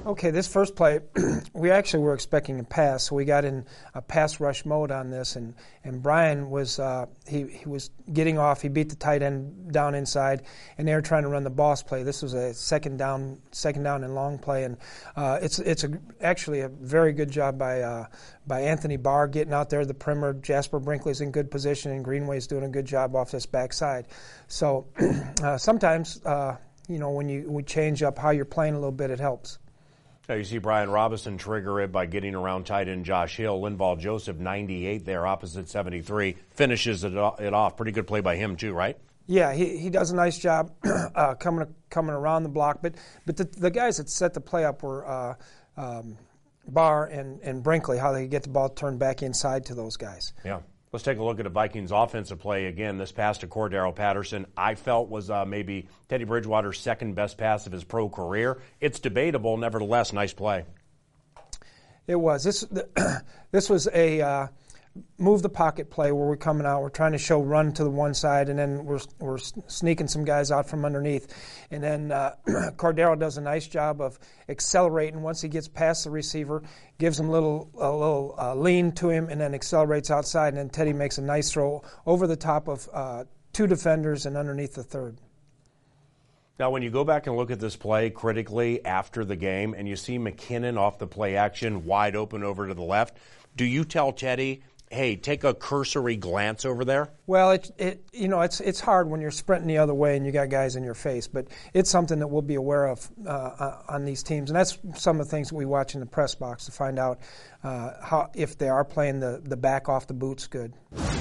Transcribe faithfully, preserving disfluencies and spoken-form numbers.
Okay, this first play, we actually were expecting a pass, so we got in a pass rush mode on this, and, and Brian was uh, he, he was getting off. He beat the tight end down inside, and they were trying to run the boss play. This was a second down, second down and long play, and uh, it's it's a, actually a very good job by uh, by Anthony Barr getting out there at the perimeter. Jasper Brinkley's in good position, and Greenway's doing a good job off this backside. So uh, sometimes, uh, you know, when you we change up how you're playing a little bit, it helps. Now you see Brian Robinson trigger it by getting around tight end Josh Hill. Linval Joseph, ninety-eight there, opposite seventy-three, finishes it off. Pretty good play by him too, right? Yeah, he he does a nice job uh, coming coming around the block. But but the, the guys that set the play up were uh, um, Barr and, and Brinkley, how they get the ball turned back inside to those guys. Yeah. Let's take a look at the Vikings offensive play again. This pass to Cordero Patterson, I felt was uh, maybe Teddy Bridgewater's second best pass of his pro career. It's debatable, nevertheless, nice play. It was. This this was a uh, move the pocket play where we're coming out. We're trying to show run to the one side, and then we're we're sneaking some guys out from underneath. And then uh, Cordero does a nice job of accelerating once he gets past the receiver, gives him a little a little uh, lean to him, and then accelerates outside. And then Teddy makes a nice throw over the top of uh, two defenders and underneath the third. Now, when you go back and look at this play critically after the game, and you see McKinnon off the play action wide open over to the left, do you tell Teddy, hey, take a cursory glance over there? Well, it, it you know, it's it's hard when you're sprinting the other way and you got guys in your face, but it's something that we'll be aware of uh, on these teams, and that's some of the things that we watch in the press box to find out uh, how if they are playing the, the back off the boots good.